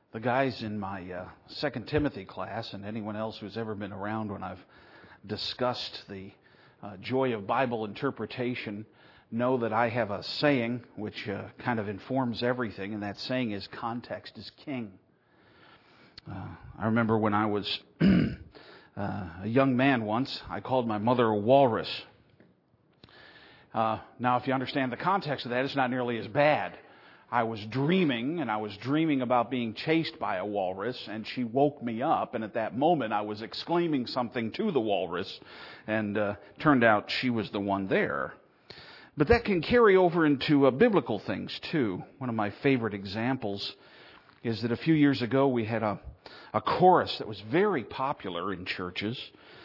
The guys in my 2 Timothy class, and anyone else who's ever been around when I've discussed the joy of Bible interpretation, know that I have a saying which kind of informs everything, and that saying is, context is king. I remember when I was a young man once, I called my mother a walrus. Now, if you understand the context of that, it's not nearly as bad. I was dreaming about being chased by a walrus, and she woke me up, and at that moment I was exclaiming something to the walrus, and turned out she was the one there. But that can carry over into biblical things too. One of my favorite examples is that a few years ago we had a chorus that was very popular in churches.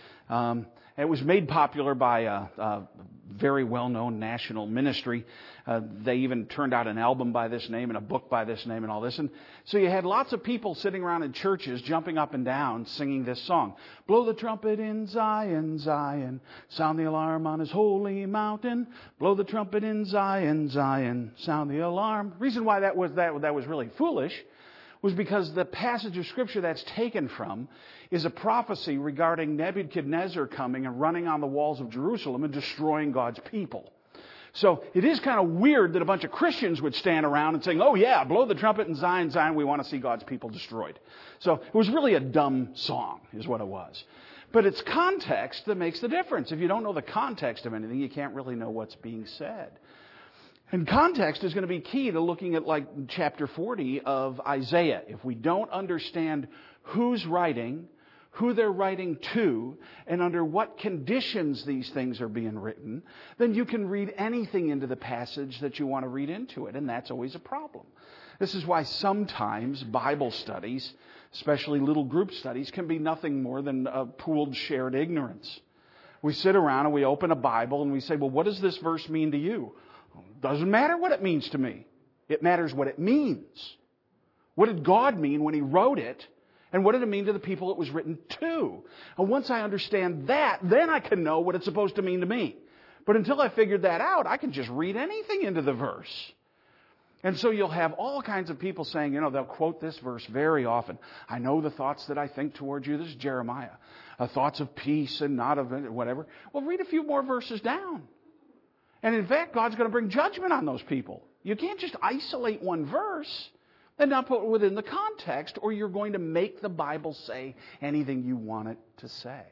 It was made popular by a very well-known national ministry. They even turned out an album by this name and a book by this name and all this. And so you had lots of people sitting around in churches jumping up and down singing this song. Blow the trumpet in Zion, Zion. Sound the alarm on His holy mountain. Blow the trumpet in Zion, Zion. Sound the alarm. The reason why that was really foolish was because the passage of Scripture that's taken from is a prophecy regarding Nebuchadnezzar coming and running on the walls of Jerusalem and destroying God's people. So it is kind of weird that a bunch of Christians would stand around and saying, oh yeah, blow the trumpet in Zion, Zion, we want to see God's people destroyed. So it was really a dumb song, is what it was. But it's context that makes the difference. If you don't know the context of anything, you can't really know what's being said. And context is going to be key to looking at like chapter 40 of Isaiah. If we don't understand who's writing, who they're writing to, and under what conditions these things are being written, then you can read anything into the passage that you want to read into it, and that's always a problem. This is why sometimes Bible studies, especially little group studies, can be nothing more than a pooled shared ignorance. We sit around and we open a Bible and we say, well, what does this verse mean to you? Doesn't matter what it means to me. It matters what it means. What did God mean when He wrote it? And what did it mean to the people it was written to? And once I understand that, then I can know what it's supposed to mean to me. But until I figured that out, I can just read anything into the verse. And so you'll have all kinds of people saying, they'll quote this verse very often. I know the thoughts that I think toward you. This is Jeremiah. Thoughts of peace and not of whatever. Well, read a few more verses down. And in fact, God's going to bring judgment on those people. You can't just isolate one verse and not put it within the context, or you're going to make the Bible say anything you want it to say.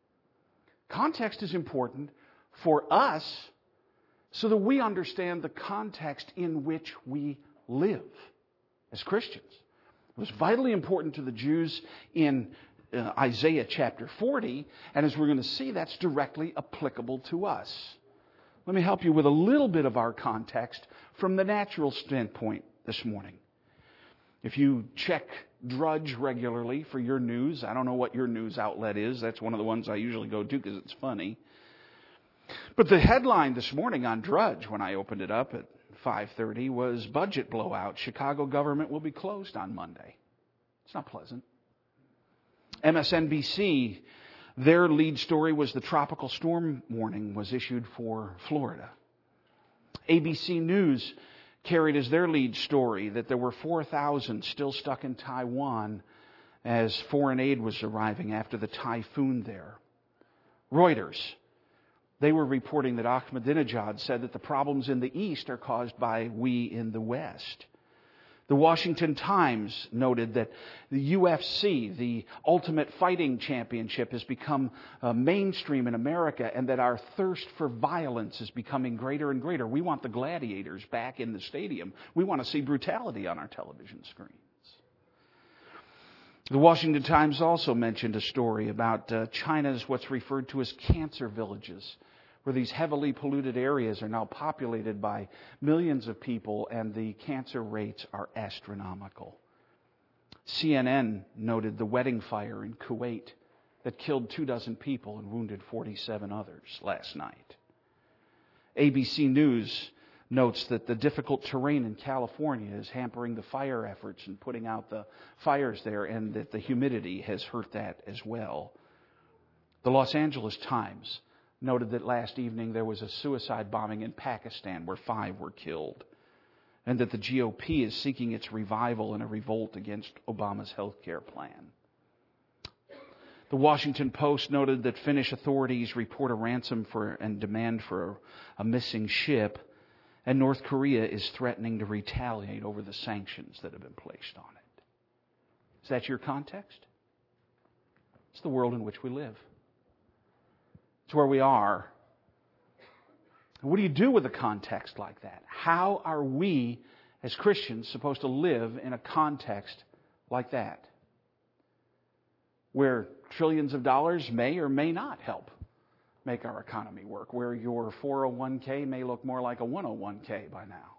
Context is important for us so that we understand the context in which we live as Christians. It was vitally important to the Jews in Isaiah chapter 40, and as we're going to see, that's directly applicable to us. Let me help you with a little bit of our context from the natural standpoint this morning. If you check Drudge regularly for your news, I don't know what your news outlet is. That's one of the ones I usually go to because it's funny. But the headline this morning on Drudge, when I opened it up at 5:30, was budget blowout. Chicago government will be closed on Monday. It's not pleasant. MSNBC, their lead story was the tropical storm warning was issued for Florida. ABC News carried as their lead story that there were 4,000 still stuck in Taiwan as foreign aid was arriving after the typhoon there. Reuters, they were reporting that Ahmadinejad said that the problems in the East are caused by we in the West. The Washington Times noted that the UFC, the Ultimate Fighting Championship, has become mainstream in America and that our thirst for violence is becoming greater and greater. We want the gladiators back in the stadium. We want to see brutality on our television screens. The Washington Times also mentioned a story about China's what's referred to as cancer villages, where these heavily polluted areas are now populated by millions of people and the cancer rates are astronomical. CNN noted the wedding fire in Kuwait that killed 24 people and wounded 47 others last night. ABC News notes that the difficult terrain in California is hampering the fire efforts and putting out the fires there, and that the humidity has hurt that as well. The Los Angeles Times noted that last evening there was a suicide bombing in Pakistan where 5 were killed. and that the GOP is seeking its revival in a revolt against Obama's health care plan. The Washington Post noted that Finnish authorities report a ransom and demand for a missing ship, and North Korea is threatening to retaliate over the sanctions that have been placed on it. Is that your context? It's the world in which we live. It's where we are. What do you do with a context like that? How are we as Christians supposed to live in a context like that? Where trillions of dollars may or may not help make our economy work. Where your 401k may look more like a 101k by now.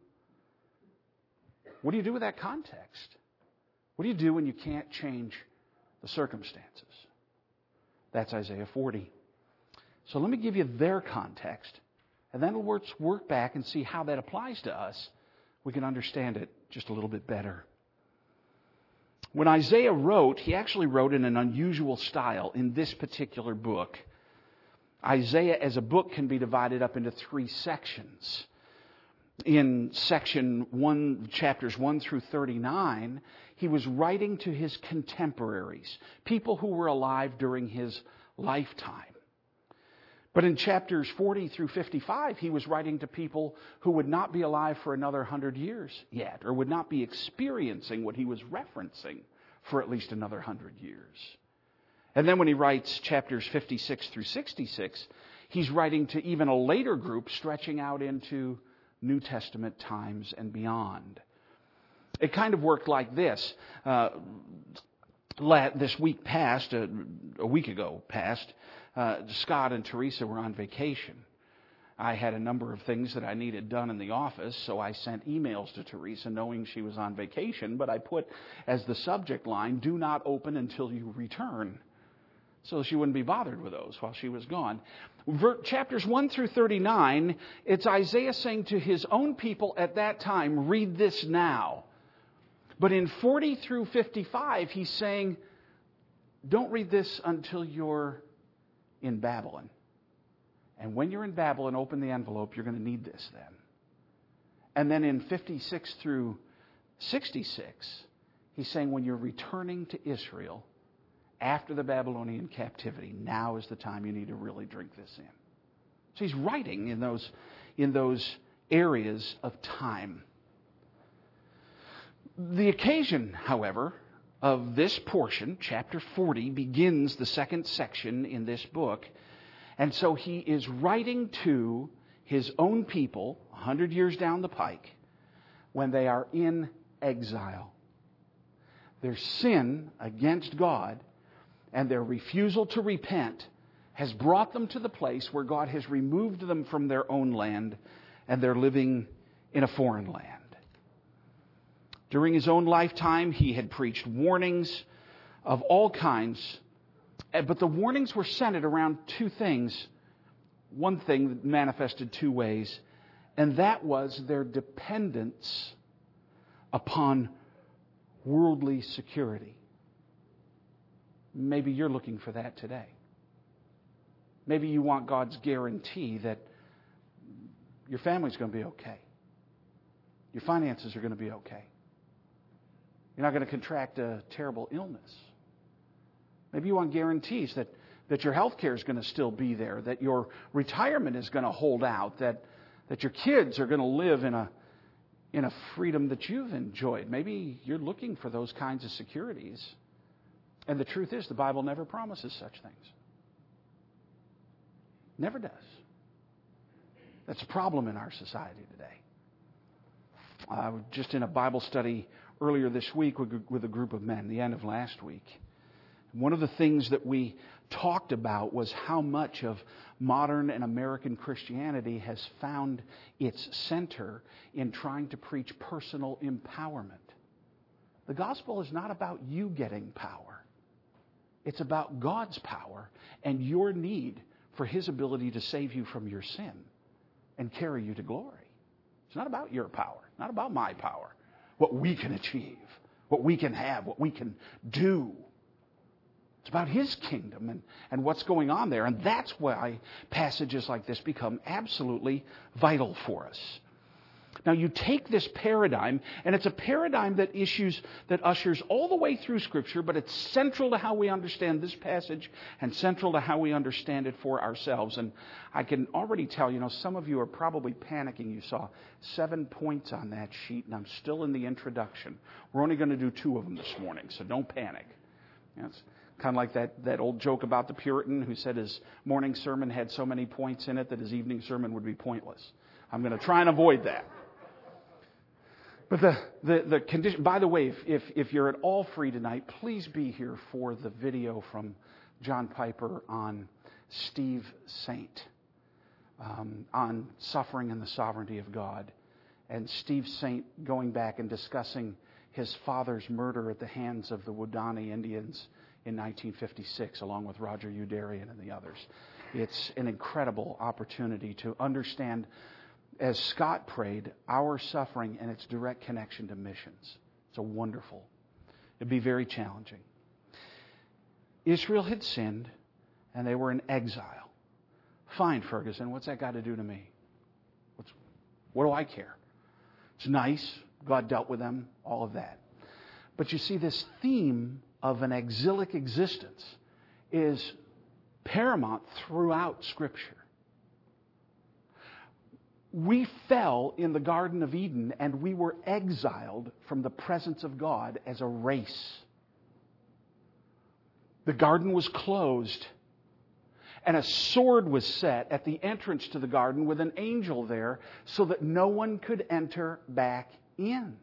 What do you do with that context? What do you do when you can't change the circumstances? That's Isaiah 40. So let me give you their context, and then let's work back and see how that applies to us. We can understand it just a little bit better. When Isaiah wrote, he actually wrote in an unusual style in this particular book. Isaiah as a book can be divided up into 3 sections. In section 1, chapters 1 through 39, he was writing to his contemporaries, people who were alive during his lifetime. But in chapters 40 through 55, he was writing to people who would not be alive for another 100 years yet, or would not be experiencing what he was referencing for at least another 100 years. And then when he writes chapters 56 through 66, he's writing to even a later group stretching out into New Testament times and beyond. It kind of worked like this. This week past, a week ago past, Scott and Teresa were on vacation. I had a number of things that I needed done in the office, so I sent emails to Teresa knowing she was on vacation, but I put as the subject line, "Do not open until you return," so she wouldn't be bothered with those while she was gone. Chapters 1 through 39, it's Isaiah saying to his own people at that time, read this now. But in 40 through 55, he's saying, don't read this until you're in Babylon. And when you're in Babylon, open the envelope, you're going to need this then. And then in 56 through 66, he's saying when you're returning to Israel, after the Babylonian captivity, now is the time you need to really drink this in. So he's writing in those areas of time. The occasion, however, of this portion, chapter 40, begins the second section in this book. And so he is writing to his own people 100 years down the pike when they are in exile. Their sin against God and their refusal to repent has brought them to the place where God has removed them from their own land and they're living in a foreign land. During his own lifetime, he had preached warnings of all kinds, but the warnings were centered around 2 things. One thing that manifested 2 ways, and that was their dependence upon worldly security. Maybe you're looking for that today. Maybe you want God's guarantee that your family's going to be okay. Your finances are going to be okay. You're not going to contract a terrible illness. Maybe you want guarantees that your health care is going to still be there, that your retirement is going to hold out, that your kids are going to live in a freedom that you've enjoyed. Maybe you're looking for those kinds of securities. And the truth is, the Bible never promises such things. Never does. That's a problem in our society today. I was just in a Bible study earlier this week with a group of men, the end of last week. One of the things that we talked about was how much of modern and American Christianity has found its center in trying to preach personal empowerment. The gospel is not about you getting power. It's about God's power and your need for His ability to save you from your sin and carry you to glory. It's not about your power, not about my power, what we can achieve, what we can have, what we can do. It's about His kingdom and what's going on there. And that's why passages like this become absolutely vital for us. Now you take this paradigm, and it's a paradigm that ushers all the way through Scripture, but it's central to how we understand this passage and central to how we understand it for ourselves. And I can already tell, some of you are probably panicking. You saw 7 points on that sheet, and I'm still in the introduction. We're only going to do 2 of them this morning, so don't panic. It's kind of like that old joke about the Puritan who said his morning sermon had so many points in it that his evening sermon would be pointless. I'm going to try and avoid that. But the condition, by the way, if you're at all free tonight, please be here for the video from John Piper on Steve Saint, on suffering and the sovereignty of God. And Steve Saint going back and discussing his father's murder at the hands of the Waodani Indians in 1956, along with Roger Youderian and the others. It's an incredible opportunity to understand, as Scott prayed, our suffering and its direct connection to missions. It's a wonderful. It'd be very challenging. Israel had sinned, and they were in exile. Fine, Ferguson, what's that got to do to me? What do I care? It's nice. God dealt with them, all of that. But you see, this theme of an exilic existence is paramount throughout Scripture. We fell in the Garden of Eden, and we were exiled from the presence of God as a race. The garden was closed, and a sword was set at the entrance to the garden with an angel there so that no one could enter back in.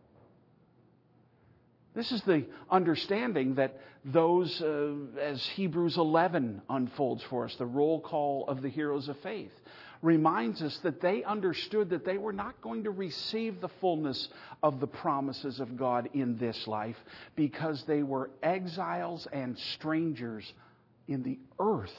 This is the understanding that those, as Hebrews 11 unfolds for us, the roll call of the heroes of faith, reminds us that they understood that they were not going to receive the fullness of the promises of God in this life because they were exiles and strangers in the earth.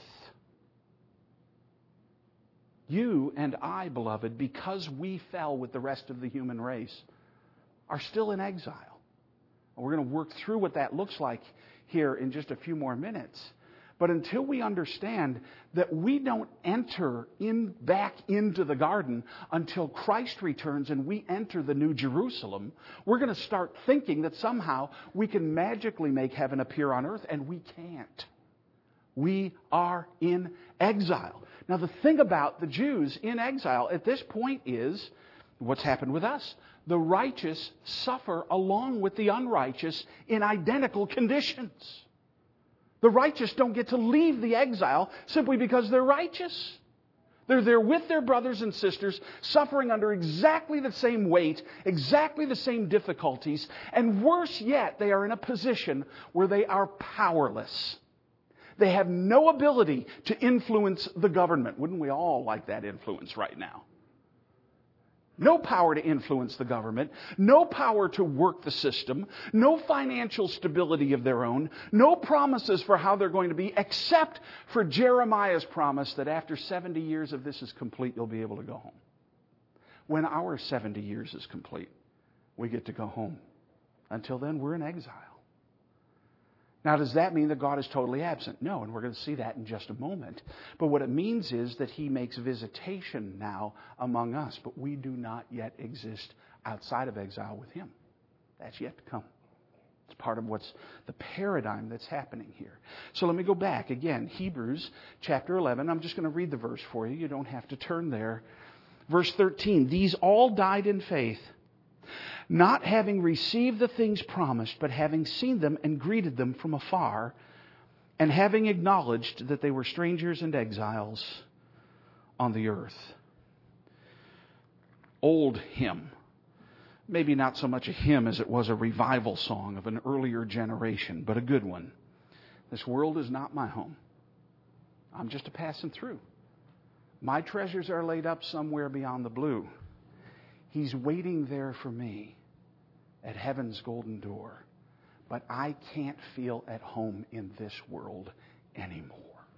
You and I, beloved, because we fell with the rest of the human race, are still in exile. We're going to work through what that looks like here in just a few more minutes. But until we understand that we don't enter back into the garden until Christ returns and we enter the New Jerusalem, we're going to start thinking that somehow we can magically make heaven appear on earth, and we can't. We are in exile. Now, the thing about the Jews in exile at this point is what's happened with us. The righteous suffer along with the unrighteous in identical conditions. The righteous don't get to leave the exile simply because they're righteous. They're there with their brothers and sisters, suffering under exactly the same weight, exactly the same difficulties, and worse yet, they are in a position where they are powerless. They have no ability to influence the government. Wouldn't we all like that influence right now? No power to influence the government, no power to work the system, no financial stability of their own, no promises for how they're going to be, except for Jeremiah's promise that after 70 years of this is complete, you'll be able to go home. When our 70 years is complete, we get to go home. Until then, we're in exile. Now, does that mean that God is totally absent? No, and we're going to see that in just a moment. But what it means is that He makes visitation now among us, but we do not yet exist outside of exile with Him. That's yet to come. It's part of what's the paradigm that's happening here. So let me go back again. Hebrews chapter 11. I'm just going to read the verse for you. You don't have to turn there. Verse 13. These all died in faith, not having received the things promised, but having seen them and greeted them from afar, and having acknowledged that they were strangers and exiles on the earth. Old hymn. Maybe not so much a hymn as it was a revival song of an earlier generation, but a good one. This world is not my home. I'm just a passing through. My treasures are laid up somewhere beyond the blue. He's waiting there for me at heaven's golden door. But I can't feel at home in this world anymore.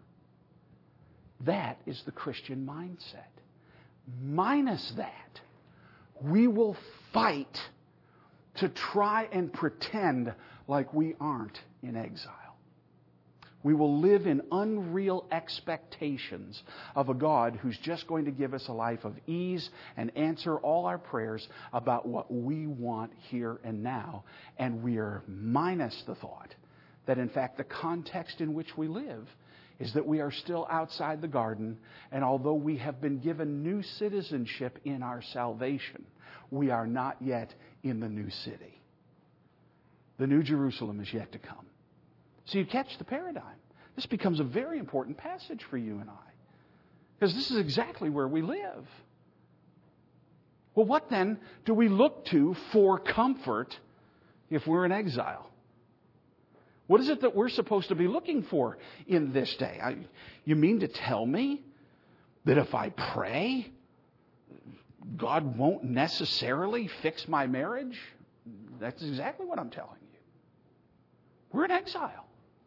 That is the Christian mindset. Minus that, we will fight to try and pretend like we aren't in exile. We will live in unreal expectations of a God who's just going to give us a life of ease and answer all our prayers about what we want here and now. And we are minus the thought that, in fact, the context in which we live is that we are still outside the garden, and although we have been given new citizenship in our salvation, we are not yet in the new city. The New Jerusalem is yet to come. So you catch the paradigm. This becomes a very important passage for you and I, because this is exactly where we live. Well, what then do we look to for comfort if we're in exile? What is it that we're supposed to be looking for in this day? You mean to tell me that if I pray, God won't necessarily fix my marriage? That's exactly what I'm telling you. We're in exile.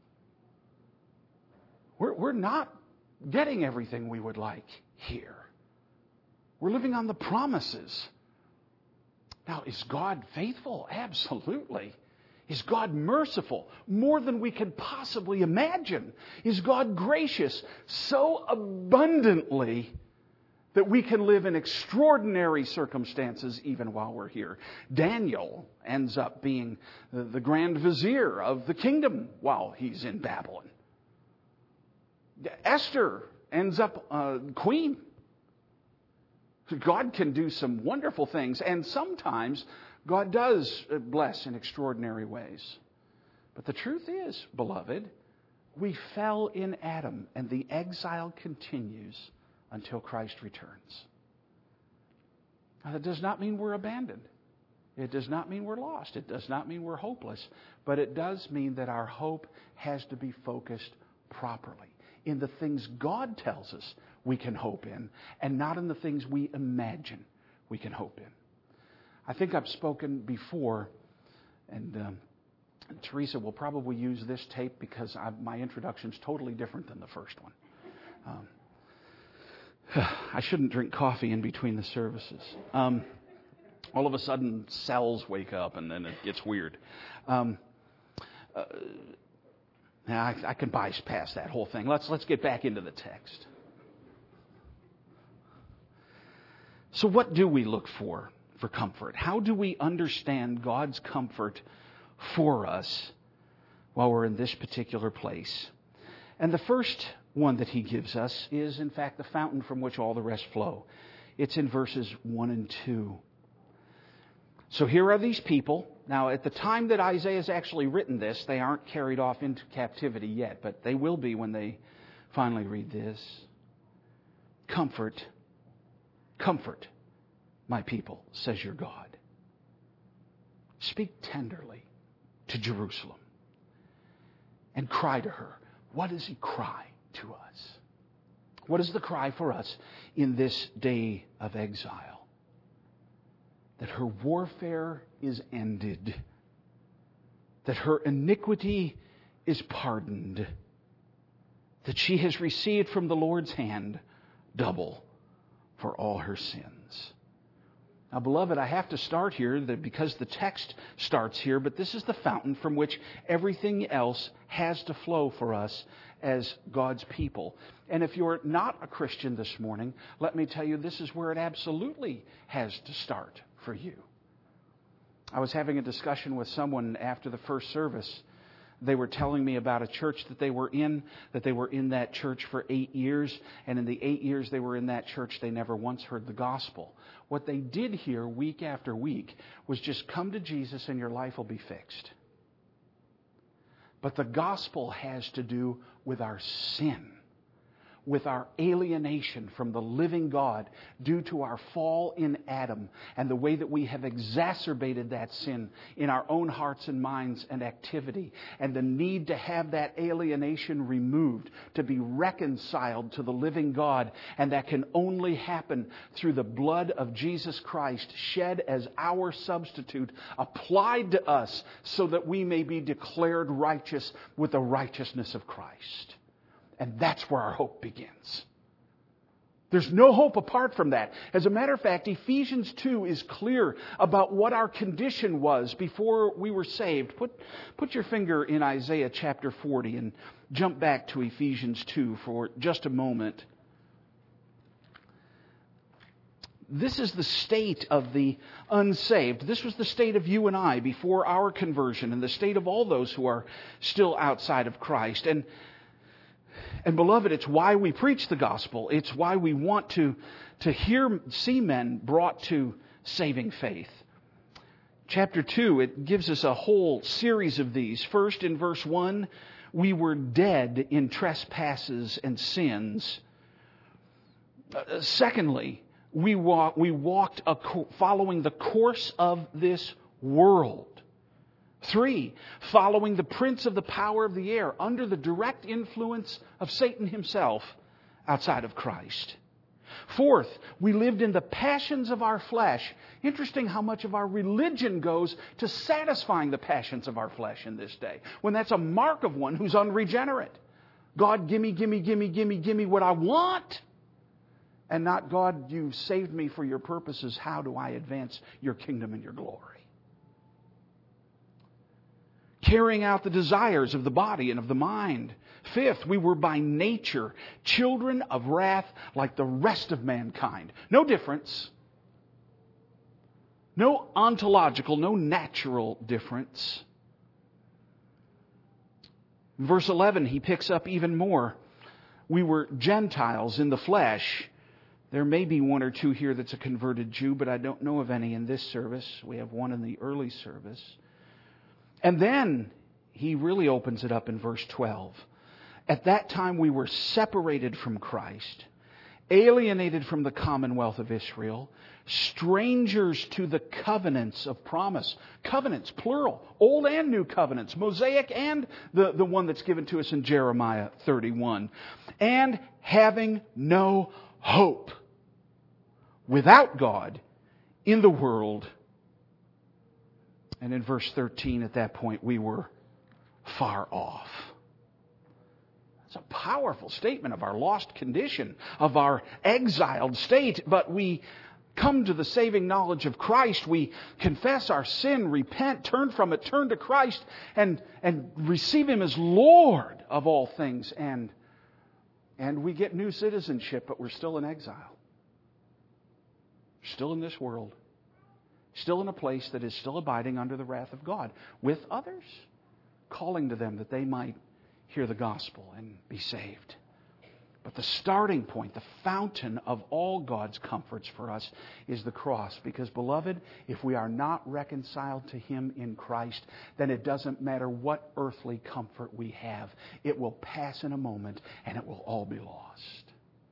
We're not getting everything we would like here. We're living on the promises. Now, is God faithful? Absolutely. Is God merciful? More than we can possibly imagine. Is God gracious? So abundantly that we can live in extraordinary circumstances even while we're here. Daniel ends up being the grand vizier of the kingdom while he's in Babylon. Esther ends up queen. God can do some wonderful things, and sometimes God does bless in extraordinary ways. But the truth is, beloved, we fell in Adam, and the exile continues until Christ returns. Now, that does not mean we're abandoned. It does not mean we're lost. It does not mean we're hopeless. But it does mean that our hope has to be focused properly in the things God tells us we can hope in, and not in the things we imagine we can hope in. I think I've spoken before, and Teresa will probably use this tape because my introduction is totally different than the first one. I shouldn't drink coffee in between the services. All of a sudden, cells wake up, and then it gets weird. Now, I can bypass that whole thing. Let's get back into the text. So what do we look for comfort? How do we understand God's comfort for us while we're in this particular place? And the first one that he gives us is, in fact, the fountain from which all the rest flow. It's in verses 1 and 2. So here are these people. Now, at the time that Isaiah's actually written this, they aren't carried off into captivity yet, but they will be when they finally read this. Comfort, comfort, my people, says your God. Speak tenderly to Jerusalem and cry to her. What does he cry to us? What is the cry for us in this day of exile? That her warfare is ended, that her iniquity is pardoned, that she has received from the Lord's hand double for all her sins. Now, beloved, I have to start here because the text starts here, but this is the fountain from which everything else has to flow for us as God's people. And if you're not a Christian this morning, let me tell you, this is where it absolutely has to start for you. I was having a discussion with someone after the first service. They were telling me about a church that they were in that church for 8 years, and in the 8 years they were in that church, they never once heard the gospel. What they did hear week after week was just come to Jesus and your life will be fixed. But the gospel has to do with our sin, with our alienation from the living God due to our fall in Adam and the way that we have exacerbated that sin in our own hearts and minds and activity, and the need to have that alienation removed, to be reconciled to the living God. And that can only happen through the blood of Jesus Christ shed as our substitute, applied to us so that we may be declared righteous with the righteousness of Christ. And that's where our hope begins. There's no hope apart from that. As a matter of fact, Ephesians 2 is clear about what our condition was before we were saved. Put your finger in Isaiah chapter 40 and jump back to Ephesians 2 for just a moment. This is the state of the unsaved. This was the state of you and I before our conversion, and the state of all those who are still outside of Christ. And beloved, it's why we preach the gospel. It's why we want to see men brought to saving faith. Chapter 2, it gives us a whole series of these. First, in verse 1, we were dead in trespasses and sins. Secondly, we walked following the course of this world. 3, following the prince of the power of the air, under the direct influence of Satan himself outside of Christ. 4th, we lived in the passions of our flesh. Interesting how much of our religion goes to satisfying the passions of our flesh in this day, when that's a mark of one who's unregenerate. God, gimme what I want. And not, God, you've saved me for your purposes. How do I advance your kingdom and your glory? Carrying out the desires of the body and of the mind. 5th, we were by nature children of wrath like the rest of mankind. No difference. No ontological, no natural difference. In verse 11, he picks up even more. We were Gentiles in the flesh. There may be one or two here that's a converted Jew, but I don't know of any in this service. We have one in the early service. And then he really opens it up in verse 12. At that time we were separated from Christ, alienated from the commonwealth of Israel, strangers to the covenants of promise. Covenants, plural, old and new covenants, Mosaic and the one that's given to us in Jeremiah 31. And having no hope without God in the world. And in verse 13, at that point, we were far off. It's a powerful statement of our lost condition, of our exiled state. But we come to the saving knowledge of Christ. We confess our sin, repent, turn from it, turn to Christ, and receive Him as Lord of all things. And we get new citizenship, but we're still in exile. Still in this world. Still in a place that is still abiding under the wrath of God, with others, calling to them that they might hear the gospel and be saved. But the starting point, the fountain of all God's comforts for us is the cross. Because, beloved, if we are not reconciled to Him in Christ, then it doesn't matter what earthly comfort we have. It will pass in a moment and it will all be lost.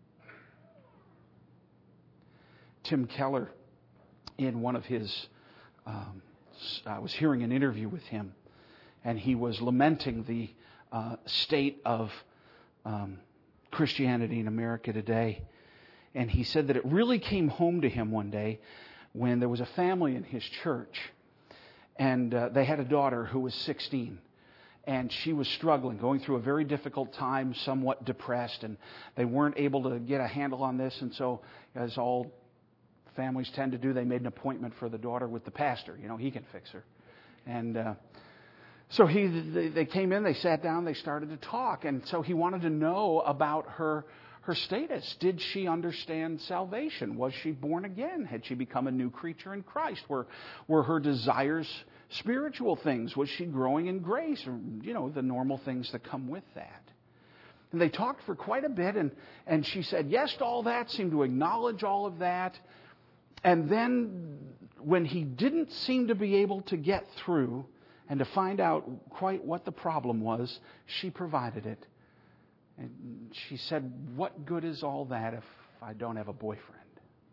Tim Keller, in one of his, I was hearing an interview with him, and he was lamenting the state of Christianity in America today. And he said that it really came home to him one day when there was a family in his church, and they had a daughter who was 16. And she was struggling, going through a very difficult time, somewhat depressed, and they weren't able to get a handle on this. And so, as all families tend to do, they made an appointment for the daughter with the pastor. You know, he can fix her. And so they came in, they sat down, they started to talk. And so he wanted to know about her status. Did she understand salvation? Was she born again? Had she become a new creature in Christ? Were her desires spiritual things? Was she growing in grace? Or, you know, the normal things that come with that. And they talked for quite a bit, and she said yes to all that, seemed to acknowledge all of that. And then, when he didn't seem to be able to get through and to find out quite what the problem was, she provided it. And she said, what good is all that if I don't have a boyfriend?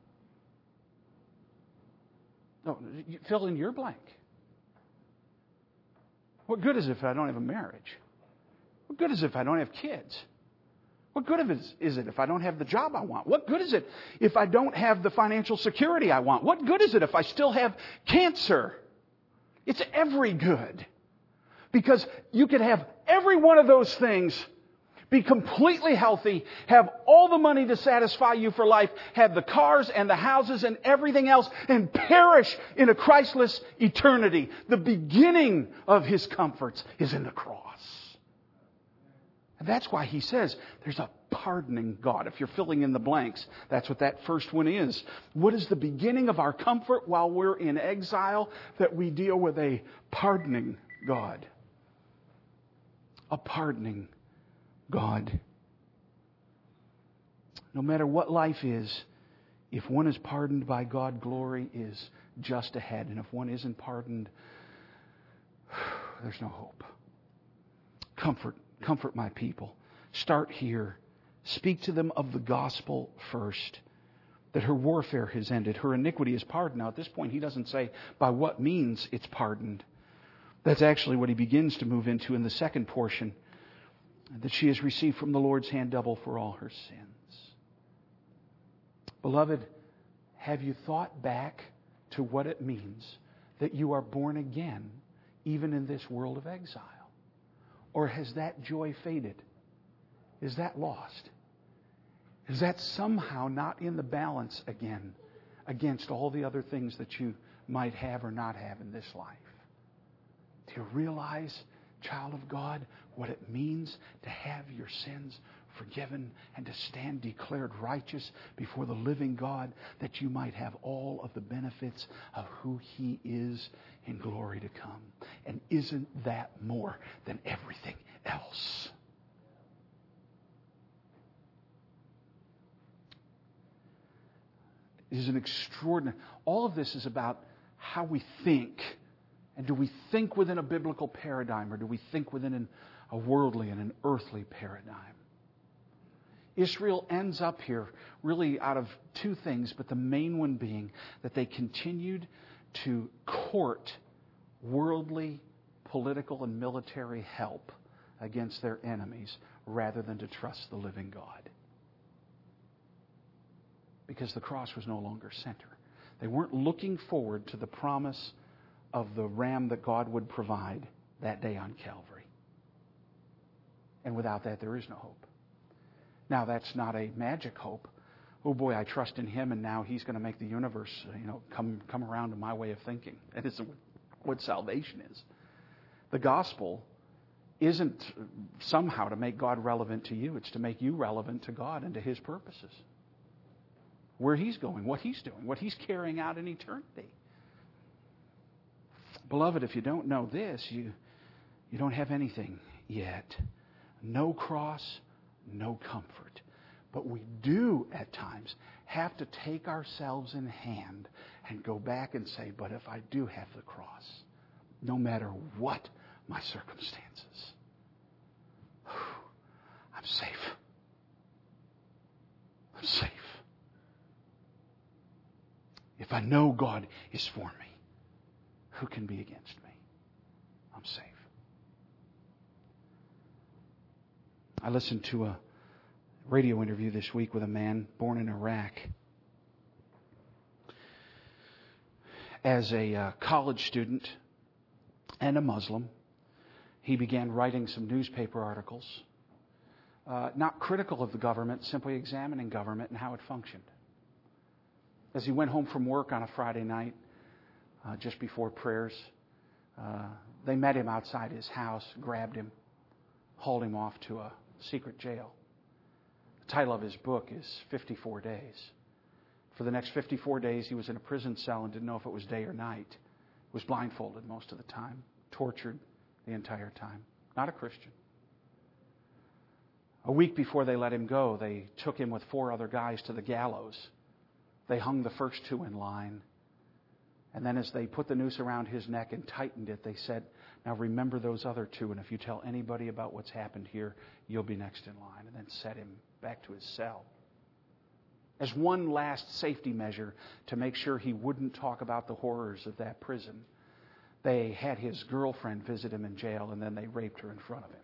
No, fill in your blank. What good is it if I don't have a marriage? What good is it if I don't have kids? What good is it if I don't have the job I want? What good is it if I don't have the financial security I want? What good is it if I still have cancer? It's every good. Because you could have every one of those things, Be completely healthy, have all the money to satisfy you for life, have the cars and the houses and everything else, and perish in a Christless eternity. The beginning of His comforts is in the cross. And that's why He says there's a pardoning God. If you're filling in the blanks, that's what that first one is. What is the beginning of our comfort while we're in exile? That we deal with a pardoning God. A pardoning God. No matter what life is, if one is pardoned by God, glory is just ahead. And if one isn't pardoned, there's no hope. Comfort my people. Start here. Speak to them of the gospel first. That her warfare has ended. Her iniquity is pardoned. Now at this point He doesn't say by what means it's pardoned. That's actually what He begins to move into in the second portion. That she has received from the Lord's hand double for all her sins. Beloved, have you thought back to what it means that you are born again, even in this world of exile? Or has that joy faded? Is that lost? Is that somehow not in the balance again against all the other things that you might have or not have in this life? Do you realize, child of God, what it means to have your sins forgiven and to stand declared righteous before the living God, that you might have all of the benefits of who He is in glory to come? And isn't that more than everything else? It is an extraordinary... All of this is about how we think. And do we think within a biblical paradigm, or do we think within a worldly and an earthly paradigm? Israel ends up here really out of two things, but the main one being that they continued to court worldly, political, and military help against their enemies rather than to trust the living God. Because the cross was no longer center. They weren't looking forward to the promise of the ram that God would provide that day on Calvary. And without that, there is no hope. Now, that's not a magic hope. Oh boy, I trust in Him, and now He's going to make the universe, come around to my way of thinking. That isn't what salvation is. The gospel isn't somehow to make God relevant to you. It's to make you relevant to God and to His purposes. Where He's going, what He's doing, what He's carrying out in eternity. Beloved, if you don't know this, you don't have anything yet. No cross, no comfort. But we do at times have to take ourselves in hand and go back and say, but if I do have the cross, no matter what my circumstances, I'm safe. I'm safe. If I know God is for me, who can be against me? I'm safe. I listened to a radio interview this week with a man born in Iraq. As a college student and a Muslim, he began writing some newspaper articles, not critical of the government, simply examining government and how it functioned. As he went home from work on a Friday night, just before prayers, they met him outside his house, grabbed him, hauled him off to a secret jail. The title of his book is 54 Days. For the next 54 days, he was in a prison cell and didn't know if it was day or night. Was blindfolded most of the time, tortured the entire time. Not a Christian. A week before they let him go, they took him with 4 other guys to the gallows. They hung the first 2 in line. And then as they put the noose around his neck and tightened it, they said, now remember those other 2, and if you tell anybody about what's happened here, you'll be next in line. And then set him back to his cell. As one last safety measure to make sure he wouldn't talk about the horrors of that prison, they had his girlfriend visit him in jail, and then they raped her in front of him.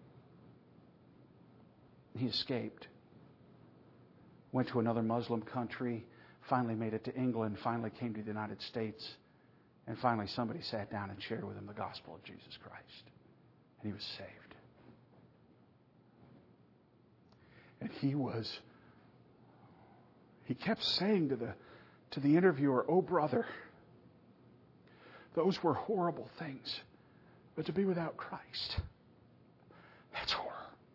He escaped. Went to another Muslim country, finally made it to England, finally came to the United States, and finally somebody sat down and shared with him the gospel of Jesus Christ. And he was saved. And he kept saying to the interviewer, "Oh, brother, those were horrible things. But to be without Christ, that's horror.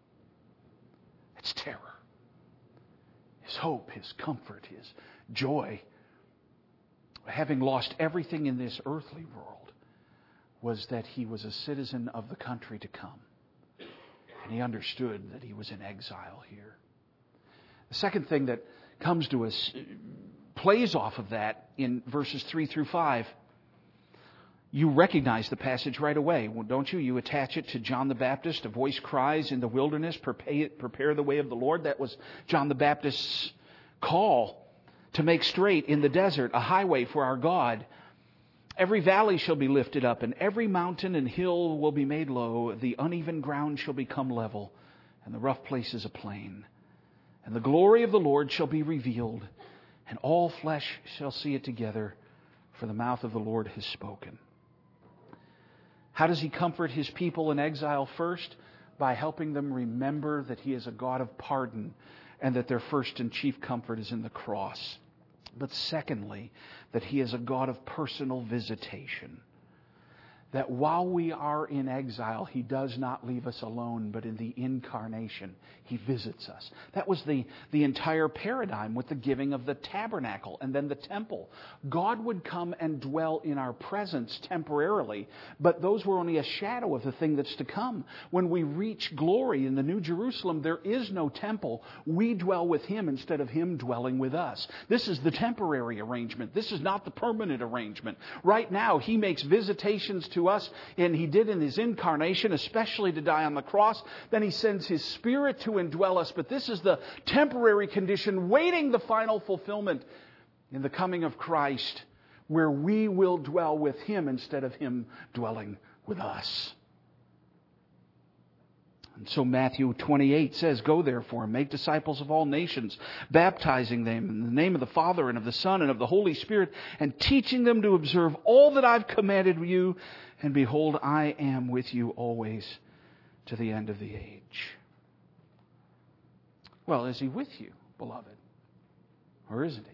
It's terror." His hope, his comfort, his joy, having lost everything in this earthly world, was that he was a citizen of the country to come. And he understood that he was in exile here. The second thing that comes to us plays off of that in verses 3 through 5. You recognize the passage right away, don't you? You attach it to John the Baptist. A voice cries in the wilderness, prepare the way of the Lord. That was John the Baptist's call to make straight in the desert a highway for our God. Every valley shall be lifted up, and every mountain and hill will be made low. The uneven ground shall become level, and the rough places a plain. And the glory of the Lord shall be revealed, and all flesh shall see it together, for the mouth of the Lord has spoken. How does he comfort his people in exile? First, by helping them remember that he is a God of pardon and that their first and chief comfort is in the cross. But secondly, that he is a God of personal visitation. That while we are in exile, he does not leave us alone, but in the incarnation, he visits us. That was the entire paradigm with the giving of the tabernacle and then the temple. God would come and dwell in our presence temporarily, but those were only a shadow of the thing that's to come. When we reach glory in the New Jerusalem, there is no temple. We dwell with him instead of him dwelling with us. This is the temporary arrangement. This is not the permanent arrangement. Right now, he makes visitations to us, and he did in his incarnation, especially to die on the cross. Then he sends his Spirit to indwell us. But this is the temporary condition waiting the final fulfillment in the coming of Christ, where we will dwell with him instead of him dwelling with us. And so Matthew 28 says, "Go therefore and make disciples of all nations, baptizing them in the name of the Father and of the Son and of the Holy Spirit, and teaching them to observe all that I've commanded you. And behold, I am with you always to the end of the age." Well, is he with you, beloved? Or isn't he?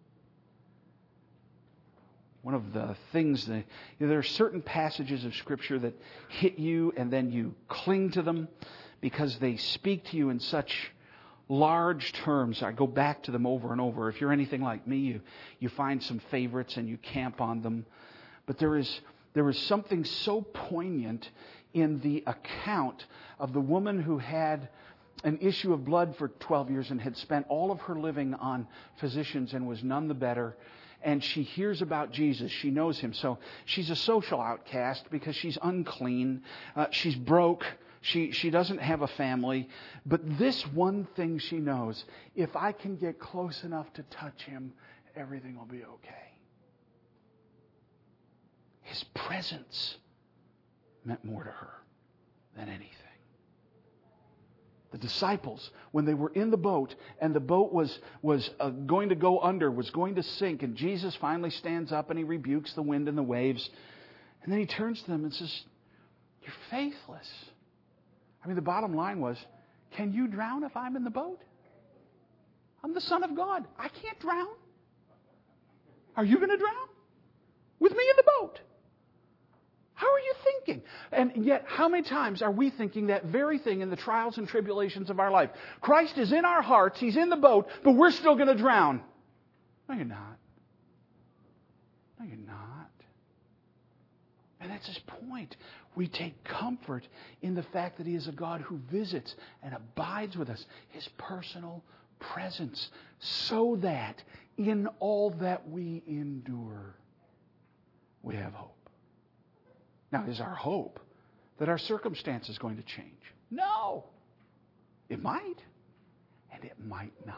One of the things that there are certain passages of Scripture that hit you and then you cling to them because they speak to you in such large terms. I go back to them over and over. If you're anything like me, you find some favorites and you camp on them. But there is something so poignant in the account of the woman who had an issue of blood for 12 years and had spent all of her living on physicians and was none the better. And she hears about Jesus. She knows him. So she's a social outcast because she's unclean. She's broke. She doesn't have a family. But this one thing she knows, if I can get close enough to touch him, everything will be okay. His presence meant more to her than anything. The disciples, when they were in the boat and the boat was going to go under, was going to sink, and Jesus finally stands up and he rebukes the wind and the waves. And then he turns to them and says, "You're faithless." I mean, the bottom line was, can you drown if I'm in the boat? I'm the Son of God. I can't drown. Are you going to drown? With me in the boat? How are you thinking? And yet, how many times are we thinking that very thing in the trials and tribulations of our life? Christ is in our hearts, he's in the boat, but we're still going to drown. No, you're not. No, you're not. And that's his point. We take comfort in the fact that he is a God who visits and abides with us, his personal presence, so that in all that we endure, we have hope. Now, is our hope that our circumstance is going to change? No. It might, and it might not.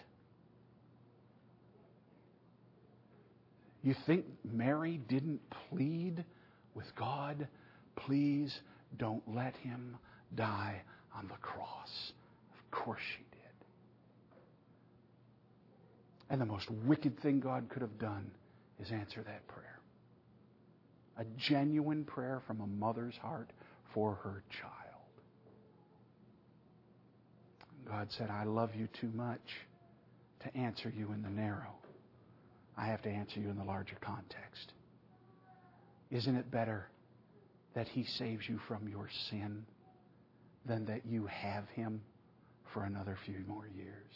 You think Mary didn't plead with God, "Please don't let him die on the cross"? Of course she did. And the most wicked thing God could have done is answer that prayer. A genuine prayer from a mother's heart for her child. God said, I love you too much to answer you in the narrow. I have to answer you in the larger context. Isn't it better that He saves you from your sin than that you have Him for another few more years?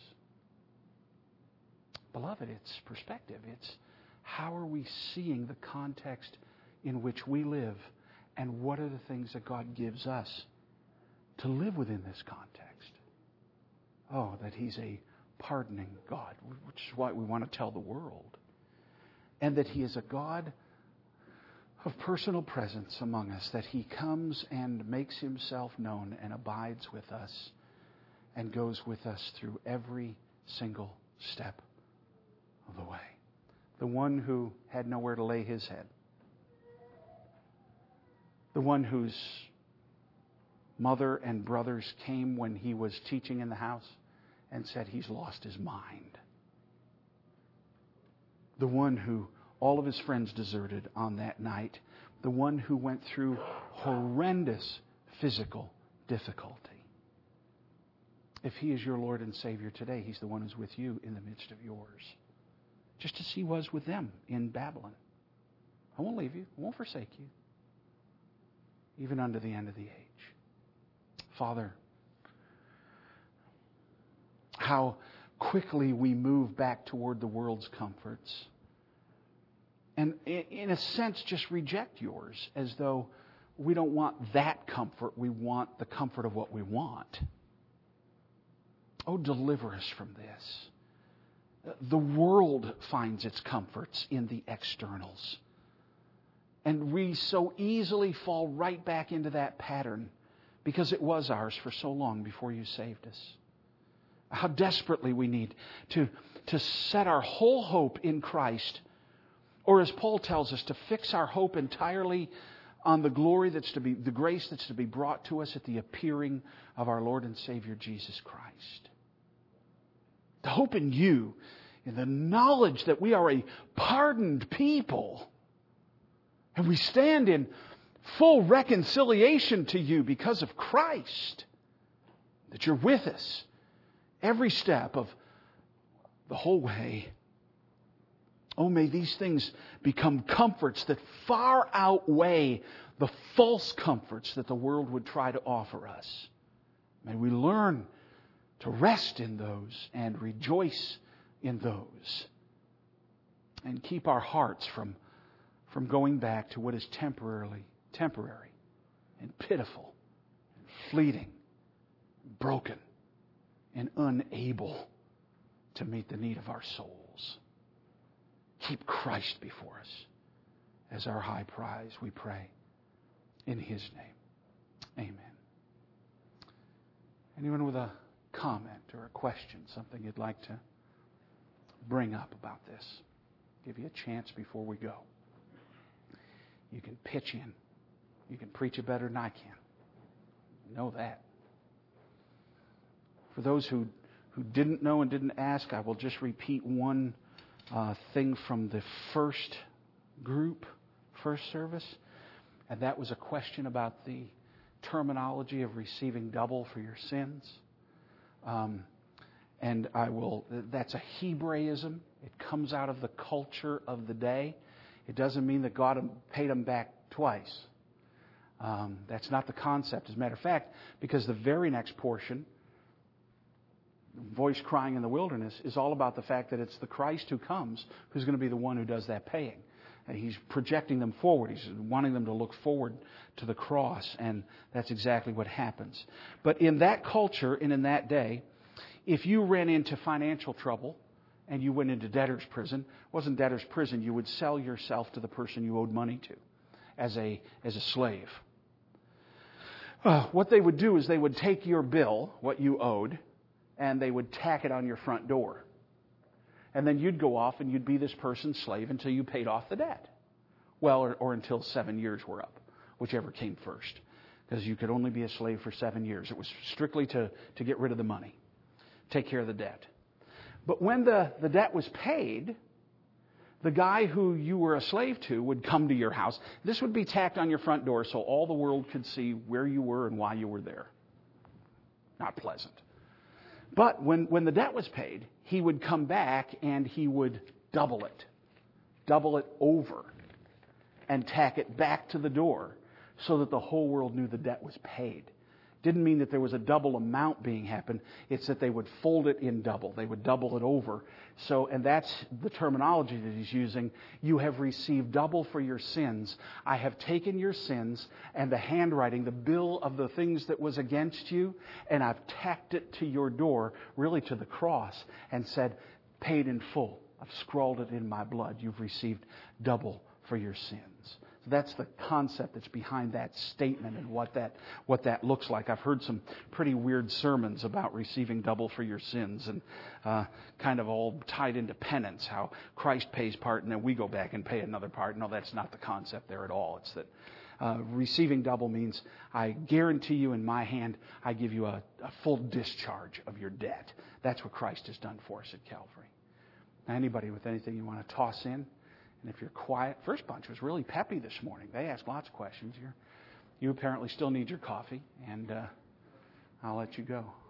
Beloved, it's perspective. It's how are we seeing the context in which we live, and what are the things that God gives us to live within this context? Oh, that He's a pardoning God, which is what we want to tell the world. And that He is a God of personal presence among us, that He comes and makes Himself known and abides with us and goes with us through every single step of the way. The one who had nowhere to lay his head. The one whose mother and brothers came when he was teaching in the house and said he's lost his mind. The one who all of his friends deserted on that night. The one who went through horrendous physical difficulty. If He is your Lord and Savior today, He's the one who's with you in the midst of yours. Just as He was with them in Babylon. I won't leave you. I won't forsake you. Even unto the end of the age. Father, how quickly we move back toward the world's comforts. And in a sense, just reject yours as though we don't want that comfort. We want the comfort of what we want. Oh, deliver us from this. The world finds its comforts in the externals. And we so easily fall right back into that pattern because it was ours for so long before you saved us. How desperately we need to set our whole hope in Christ. Or as Paul tells us, to fix our hope entirely on the glory the grace that's to be brought to us at the appearing of our Lord and Savior Jesus Christ. To hope in you, in the knowledge that we are a pardoned people. And we stand in full reconciliation to you because of Christ. That you're with us every step of the whole way. Oh, may these things become comforts that far outweigh the false comforts that the world would try to offer us. May we learn to rest in those and rejoice in those. And keep our hearts from going back to what is temporary and pitiful and fleeting, and broken and unable to meet the need of our souls. Keep Christ before us as our high prize, we pray, in His name. Amen. Anyone with a comment or a question, something you'd like to bring up about this? Give you a chance before we go. You can pitch in. You can preach it better than I can. Know that. For those who didn't know and didn't ask, I will just repeat one thing from the first service. And that was a question about the terminology of receiving double for your sins. And that's a Hebraism. It comes out of the culture of the day. It doesn't mean that God paid them back twice. That's not the concept. As a matter of fact, because the very next portion, voice crying in the wilderness, is all about the fact that it's the Christ who comes who's going to be the one who does that paying. And He's projecting them forward. He's wanting them to look forward to the cross. And that's exactly what happens. But in that culture and in that day, if you ran into financial trouble and you went into debtor's prison, it wasn't debtor's prison, you would sell yourself to the person you owed money to as a slave. What they would do is they would take your bill, what you owed, and they would tack it on your front door. And then you'd go off and you'd be this person's slave until you paid off the debt. Well, or until 7 years were up, whichever came first. Because you could only be a slave for 7 years. It was strictly to get rid of the money, take care of the debt. But when the debt was paid, the guy who you were a slave to would come to your house. This would be tacked on your front door so all the world could see where you were and why you were there. Not pleasant. But when the debt was paid, he would come back and he would double it over, and tack it back to the door so that the whole world knew the debt was paid. Didn't mean that there was a double amount being happened. It's that they would fold it in double. They would double it over. So, and that's the terminology that he's using. You have received double for your sins. I have taken your sins and the handwriting, the bill of the things that was against you, and I've tacked it to your door, really to the cross, and said, paid in full. I've scrawled it in my blood. You've received double for your sins. So that's the concept that's behind that statement and what that looks like. I've heard some pretty weird sermons about receiving double for your sins and kind of all tied into penance, how Christ pays part and then we go back and pay another part. No, that's not the concept there at all. It's that receiving double means I guarantee you in my hand, I give you a full discharge of your debt. That's what Christ has done for us at Calvary. Now, anybody with anything you want to toss in? And if you're quiet, first bunch was really peppy this morning. They asked lots of questions. You apparently still need your coffee, and I'll let you go.